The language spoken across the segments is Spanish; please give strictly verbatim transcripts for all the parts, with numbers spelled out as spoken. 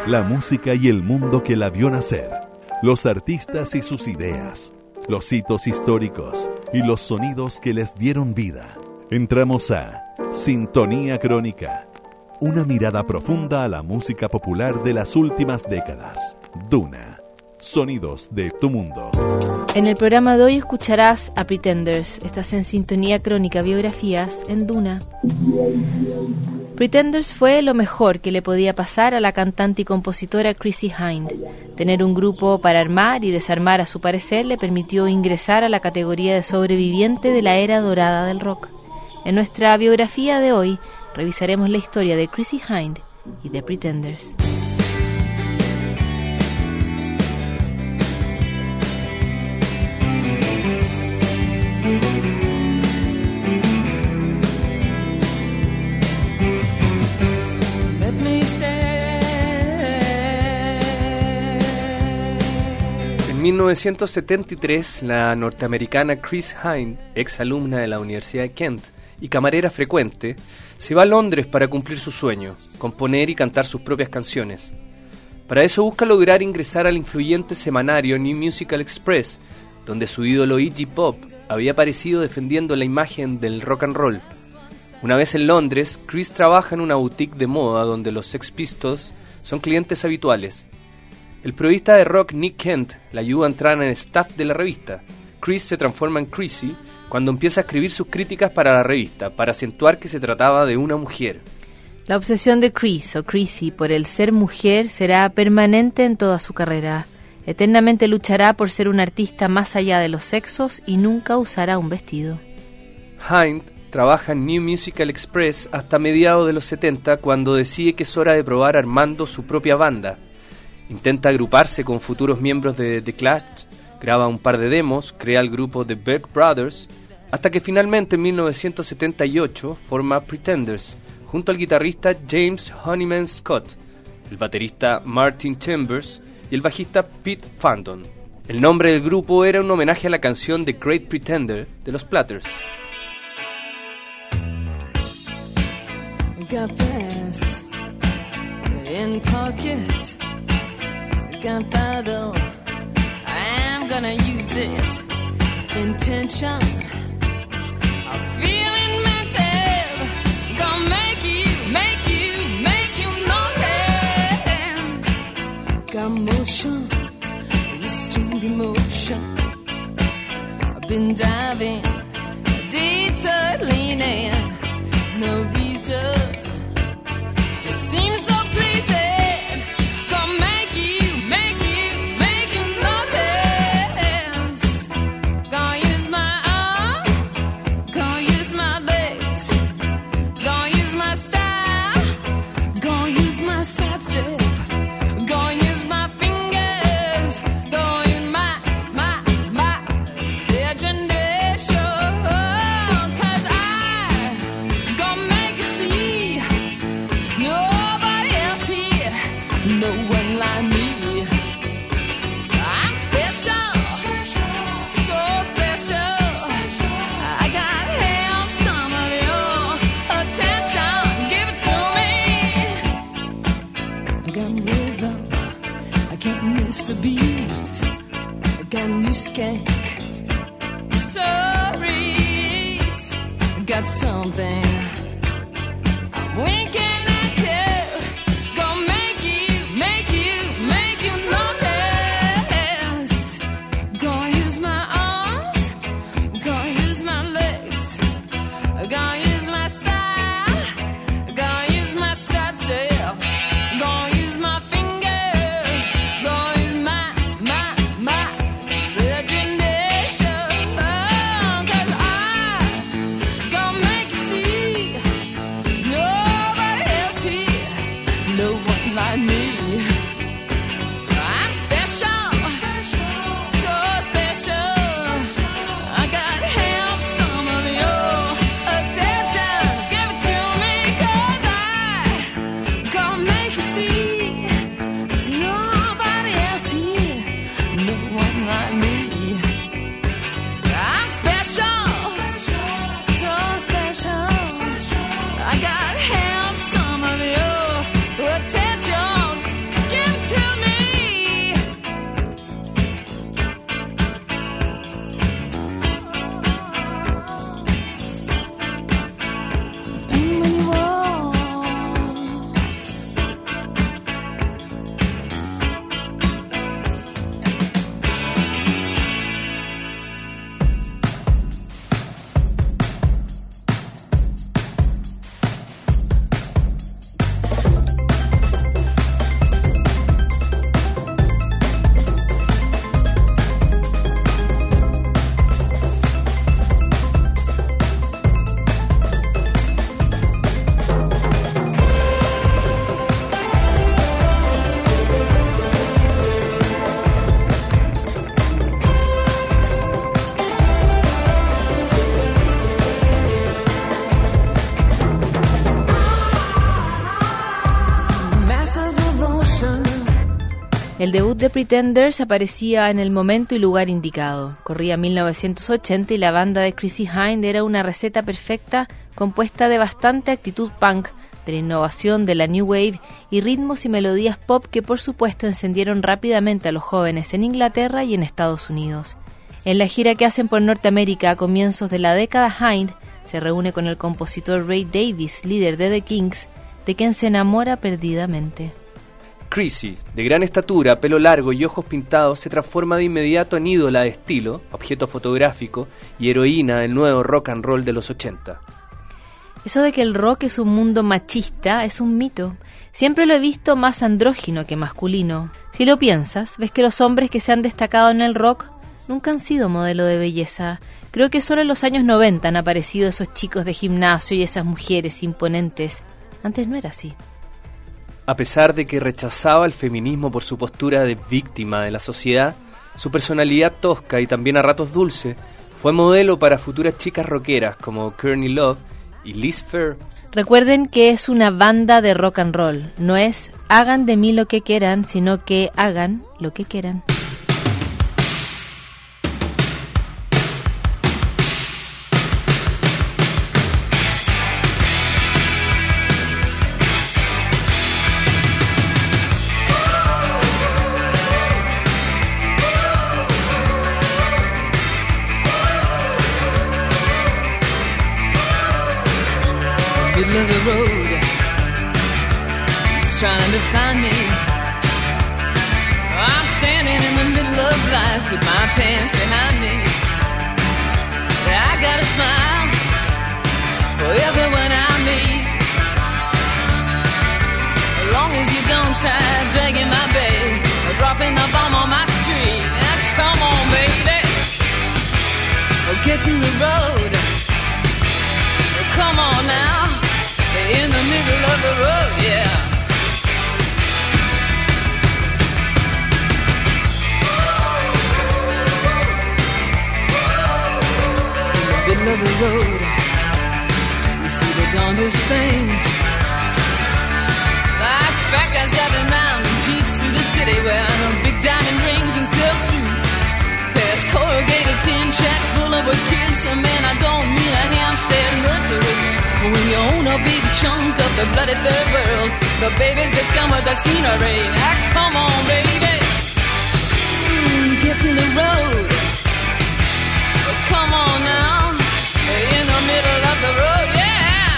La música y el mundo que la vio nacer, los artistas y sus ideas, los hitos históricos y los sonidos que les dieron vida. Entramos a Sintonía Crónica, una mirada profunda a la música popular de las últimas décadas. Duna, sonidos de tu mundo. En el programa de hoy escucharás a Pretenders. Estás en Sintonía Crónica, biografías en Duna. Pretenders fue lo mejor que le podía pasar a la cantante y compositora Chrissie Hynde. Tener un grupo para armar y desarmar a su parecer le permitió ingresar a la categoría de sobreviviente de la era dorada del rock. En nuestra biografía de hoy revisaremos la historia de Chrissie Hynde y de Pretenders. En mil novecientos setenta y tres, la norteamericana Chrissie Hynde, ex alumna de la Universidad de Kent y camarera frecuente, se va a Londres para cumplir su sueño, componer y cantar sus propias canciones. Para eso busca lograr ingresar al influyente semanario New Musical Express, donde su ídolo Iggy Pop había aparecido defendiendo la imagen del rock and roll. Una vez en Londres, Chris trabaja en una boutique de moda donde los Sex Pistols son clientes habituales. El periodista de rock Nick Kent la ayuda a entrar en el staff de la revista. Chris se transforma en Chrissie cuando empieza a escribir sus críticas para la revista, para acentuar que se trataba de una mujer. La obsesión de Chris o Chrissie por el ser mujer será permanente en toda su carrera. Eternamente luchará por ser una artista más allá de los sexos y nunca usará un vestido. Hynde trabaja en New Musical Express hasta mediados de los setenta, cuando decide que es hora de probar armando su propia banda. Intenta agruparse con futuros miembros de The Clash, graba un par de demos, crea el grupo The Berg Brothers, hasta que finalmente en mil novecientos setenta y ocho forma Pretenders, junto al guitarrista James Honeyman Scott, el baterista Martin Chambers y el bajista Pete Fandon. El nombre del grupo era un homenaje a la canción The Great Pretender de los Platters. Got this in pocket. Gunpowder, I'm gonna use it. Intention, I'm feeling mental. Gonna make you, make you, make you notice. Got motion, restrained emotion. I've been diving, detour leaning. No reason, just seems so pleasing. Got something I'm winking at you. Gonna make you, make you, make you notice. Gonna use my arms, gonna use my legs, gonna use my style, gonna use my side step, gonna use my fingers, gonna use my, my, my imagination. Oh, 'cause I gonna make you see there's nobody else here, no one like me. I'm special, so special. I gotta have some of your attention. Give it to me, 'cause I gonna make you see there's nobody else here, no one like me. I'm special, so special. I gotta have some of your attention. Give El debut de Pretenders aparecía en el momento y lugar indicado. Corría mil novecientos ochenta y la banda de Chrissie Hynde era una receta perfecta compuesta de bastante actitud punk, de la innovación de la New Wave y ritmos y melodías pop que por supuesto encendieron rápidamente a los jóvenes en Inglaterra y en Estados Unidos. En la gira que hacen por Norteamérica a comienzos de la década, Hynde se reúne con el compositor Ray Davies, líder de The Kinks, de quien se enamora perdidamente. Chrissie, de gran estatura, pelo largo y ojos pintados, se transforma de inmediato en ídola de estilo, objeto fotográfico y heroína del nuevo rock and roll de los ochenta. Eso de que el rock es un mundo machista es un mito. Siempre lo he visto más andrógino que masculino. Si lo piensas, ves que los hombres que se han destacado en el rock nunca han sido modelo de belleza. Creo que solo en los años noventa han aparecido esos chicos de gimnasio y esas mujeres imponentes. Antes no era así. A pesar de que rechazaba el feminismo por su postura de víctima de la sociedad, su personalidad tosca y también a ratos dulce fue modelo para futuras chicas rockeras como Courtney Love y Liz Phair. Recuerden que es una banda de rock and roll. No es hagan de mí lo que quieran, sino que hagan lo que quieran. Middle of the road, he's trying to find me. I'm standing in the middle of life with my pants behind me. I got a smile for everyone I meet, as long as you don't try dragging my bag or dropping the bomb on my street. Now come on, baby, oh, get in the road. Oh, come on now. In the middle of the road, yeah. In the middle of the road, you see the darndest things, like fat guys driving round in jeeps through the city wearing big diamond rings and silk suits, past corrugated tin shacks full of kids. So man, I don't mean a Hampstead nursery. When you own a big chunk of the bloody third world, the babies just come with the scenery. Now come on, baby, mm, get in the road. Oh, come on now, in the middle of the road, yeah.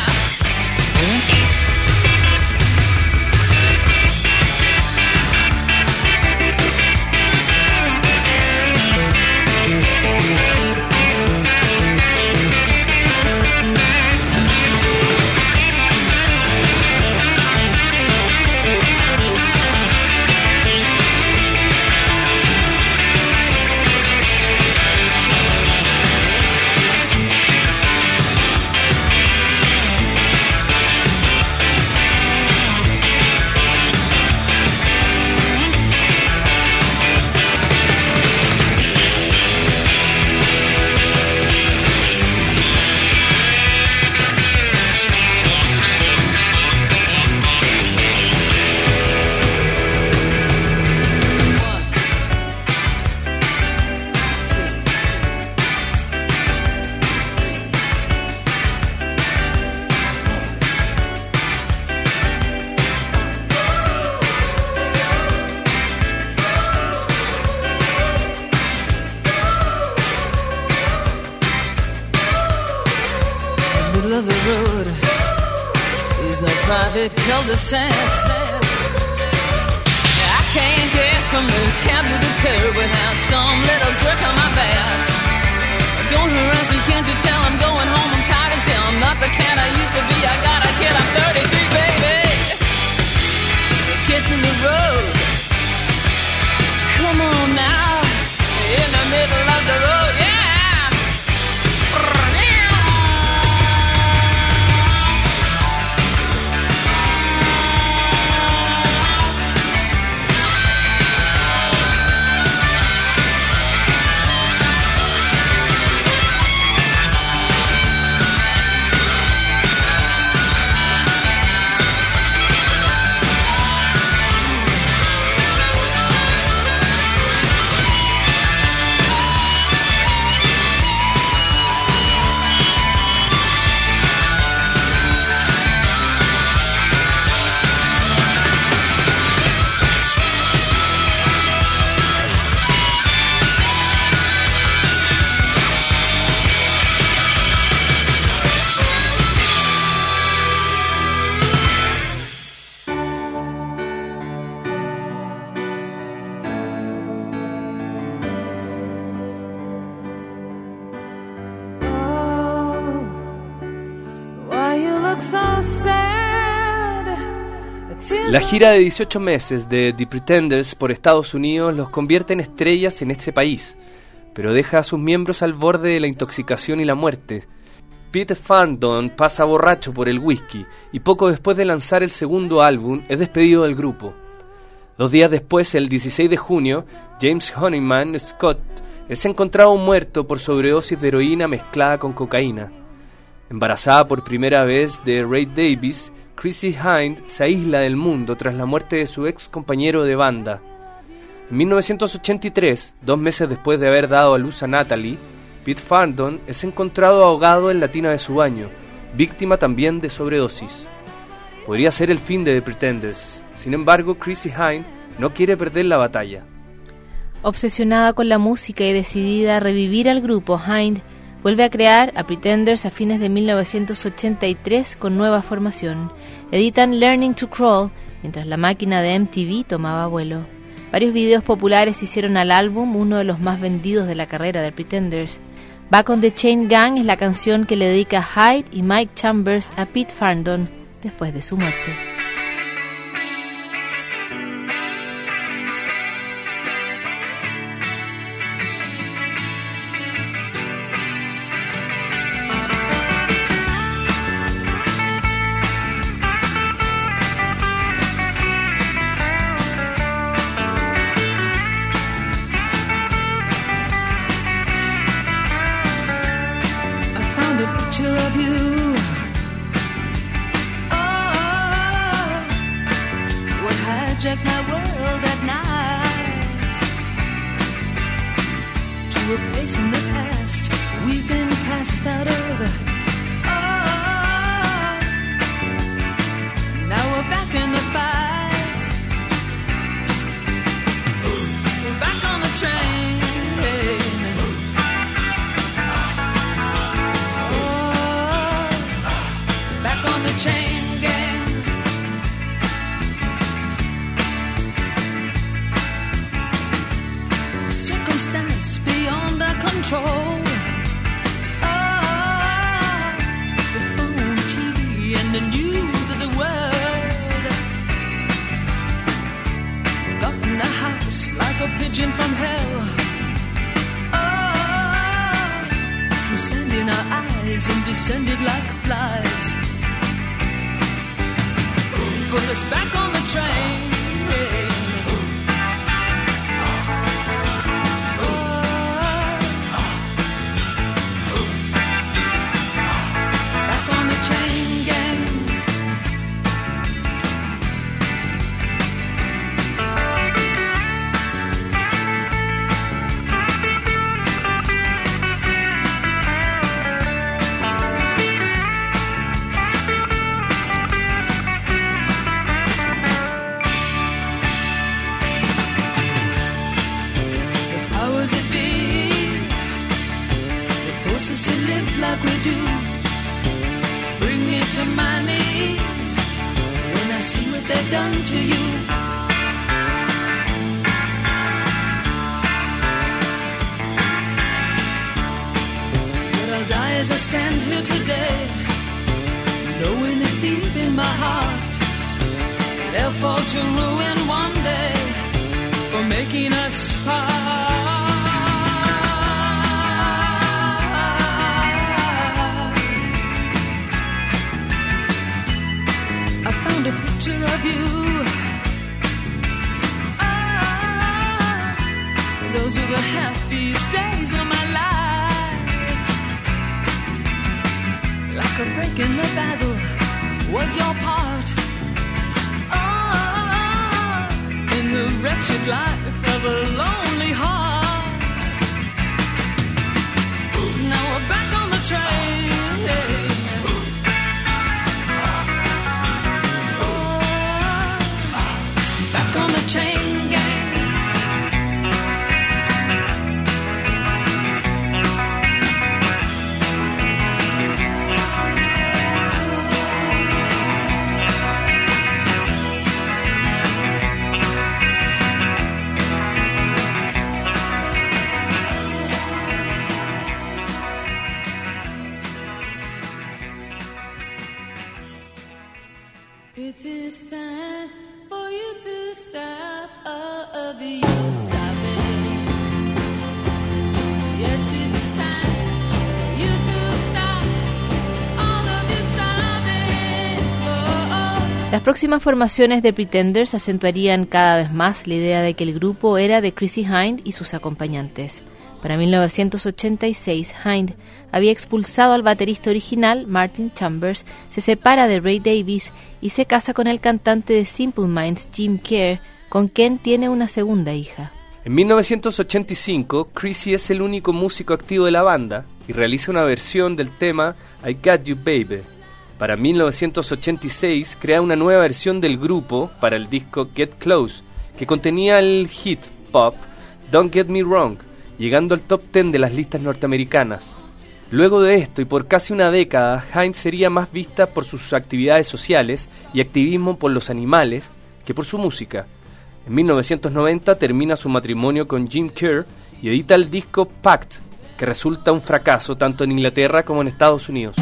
Of the road is no private cul-de-sac. I can't get from the cab to the curb without some little jerk on my back. Don't harass me, can't you tell I'm going home? I'm tired as hell. I'm not the cat I used to be. I got a kid, I'm thirty-three, baby. Get in the road. Come on now, in the middle of the road, yeah. La gira de dieciocho meses de The Pretenders por Estados Unidos los convierte en estrellas en este país, pero deja a sus miembros al borde de la intoxicación y la muerte. Pete Farndon pasa borracho por el whisky y poco después de lanzar el segundo álbum es despedido del grupo. Dos días después, el dieciséis de junio, James Honeyman Scott es encontrado muerto por sobredosis de heroína mezclada con cocaína. Embarazada por primera vez de Ray Davies, Chrissie Hynde se aísla del mundo tras la muerte de su ex compañero de banda. En mil novecientos ochenta y tres, dos meses después de haber dado a luz a Natalie, Pete Farndon es encontrado ahogado en la tina de su baño, víctima también de sobredosis. Podría ser el fin de The Pretenders. Sin embargo, Chrissie Hynde no quiere perder la batalla. Obsesionada con la música y decidida a revivir al grupo, Hynde vuelve a crear a Pretenders a fines de mil novecientos ochenta y tres con nueva formación. Editan Learning to Crawl mientras la máquina de M T V tomaba vuelo. Varios videos populares hicieron al álbum uno de los más vendidos de la carrera de Pretenders. Back on the Chain Gang es la canción que le dedica Hynde y Mike Chambers a Pete Farndon después de su muerte. Las próximas formaciones de Pretenders acentuarían cada vez más la idea de que el grupo era de Chrissie Hynde y sus acompañantes. Para mil novecientos ochenta y seis, Hynde había expulsado al baterista original, Martin Chambers, se separa de Ray Davies y se casa con el cantante de Simple Minds, Jim Kerr, con quien tiene una segunda hija. En mil novecientos ochenta y cinco, Chrissie es el único músico activo de la banda y realiza una versión del tema I Got You Baby. Para mil novecientos ochenta y seis crea una nueva versión del grupo para el disco Get Close, que contenía el hit pop Don't Get Me Wrong, llegando al top diez de las listas norteamericanas. Luego de esto y por casi una década, Hynde sería más vista por sus actividades sociales y activismo por los animales que por su música. En mil novecientos noventa termina su matrimonio con Jim Kerr y edita el disco Pact, que resulta un fracaso tanto en Inglaterra como en Estados Unidos.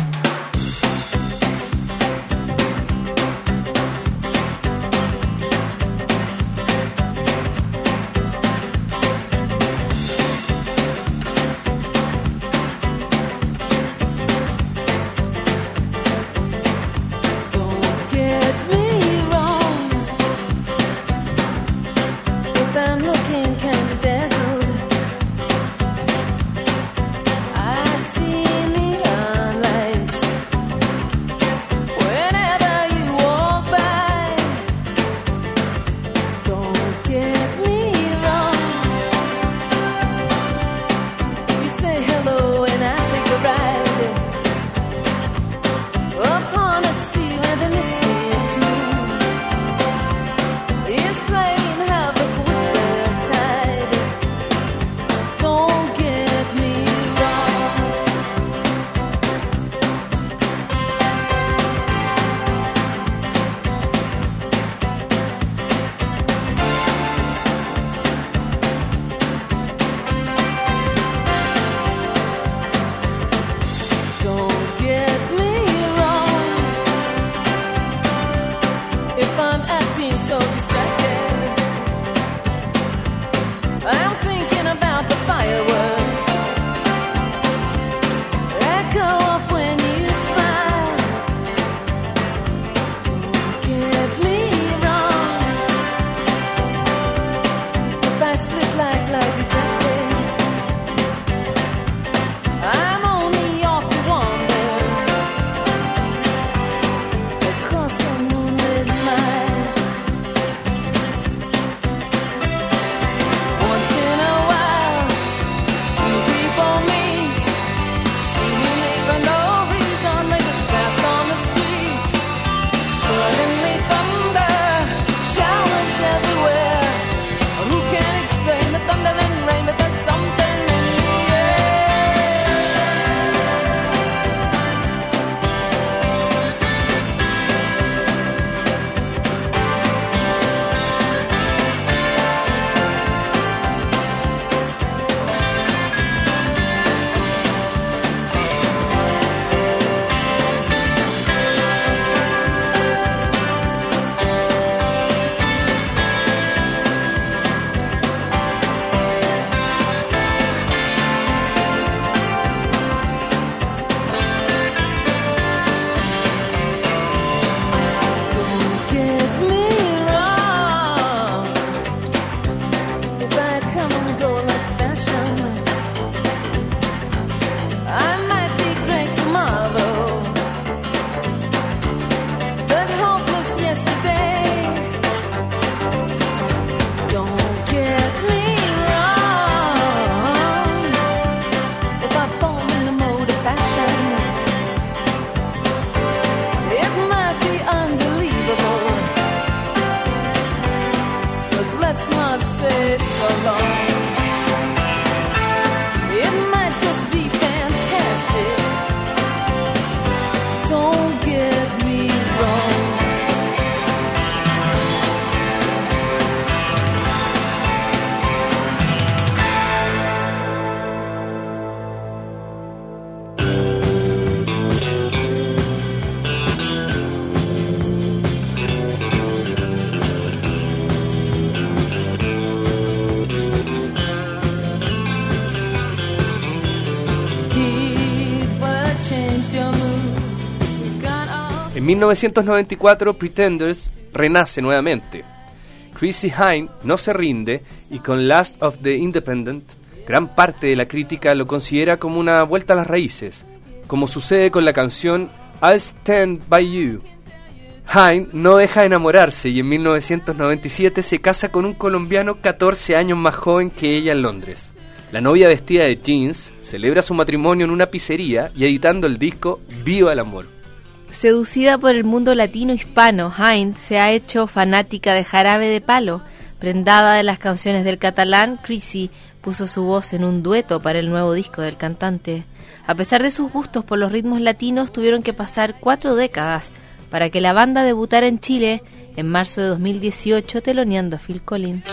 En mil novecientos noventa y cuatro, Pretenders renace nuevamente. Chrissie Hynde no se rinde y con Last of the Independent, gran parte de la crítica lo considera como una vuelta a las raíces, como sucede con la canción I'll Stand By You. Hynde no deja de enamorarse y en mil novecientos noventa y siete se casa con un colombiano catorce años más joven que ella en Londres. La novia vestida de jeans celebra su matrimonio en una pizzería y editando el disco Viva el Amor. Seducida por el mundo latino hispano, Hynde se ha hecho fanática de Jarabe de Palo. Prendada de las canciones del catalán, Chrissie puso su voz en un dueto para el nuevo disco del cantante. A pesar de sus gustos por los ritmos latinos, tuvieron que pasar cuatro décadas para que la banda debutara en Chile en marzo de dos mil dieciocho, teloneando a Phil Collins.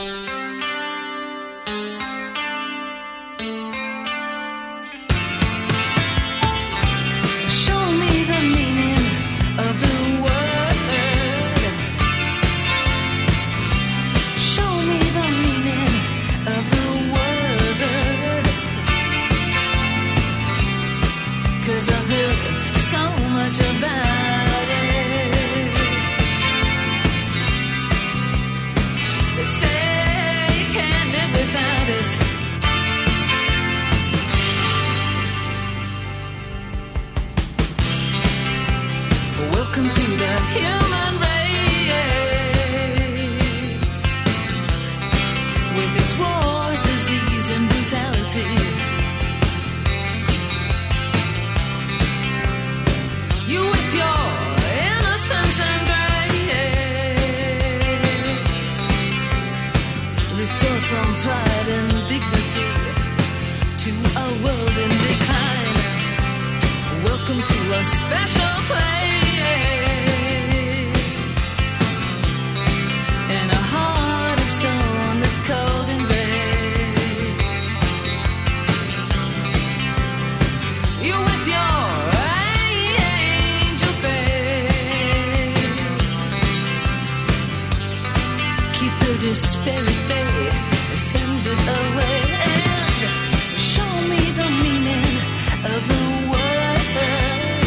Welcome to the human race, with its wars, disease, and brutality. You with your innocence and grace, restore some pride and dignity to a world in decline. Welcome to a special place. Cold and gray, you with your angel face, keep the despair at bay, send it away, and show me the meaning of the word.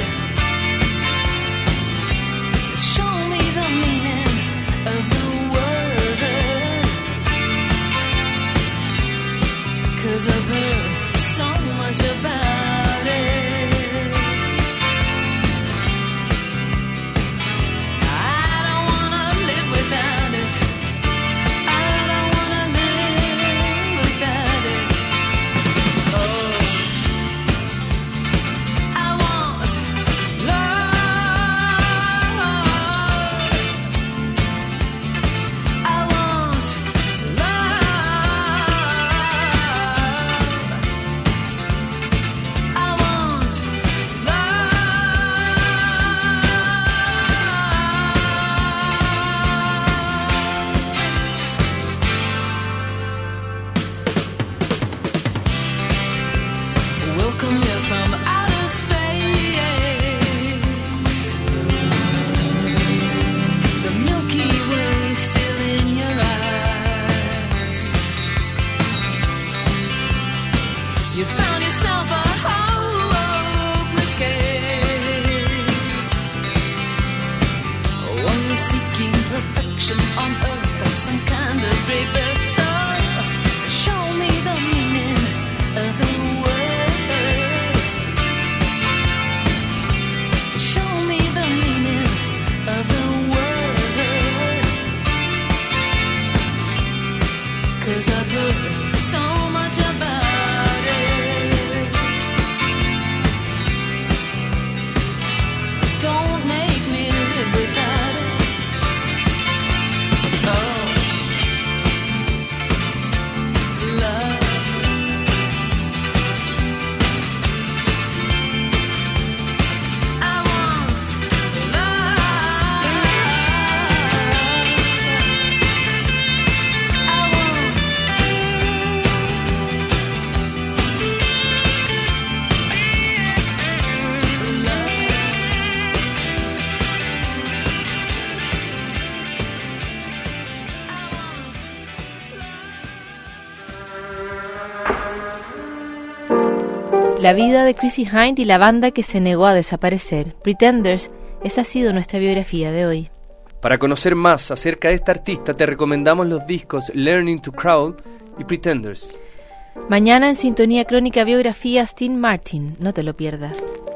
Show me the meaning of the word. 'Cause I've heard so much about it. I don't wanna live without it. I don't wanna live without it. Oh, I want love. I want love. Welcome here from outer space. The Milky Way still in your eyes. You found yourself a hopeless case. One seeking perfection on earth or some kind of rebirth. So show me the meaning of the word. Cause I've heard so much about it. Don't make me live without it. Oh, love. I want love. I want La vida de Chrissie Hynde y la banda que se negó a desaparecer. Pretenders Esa ha sido nuestra biografía de hoy. Para conocer más acerca de esta artista, te recomendamos los discos Learning to Crawl y Pretenders. Mañana en Sintonía Crónica Biografías, Tim Martin. No te lo pierdas.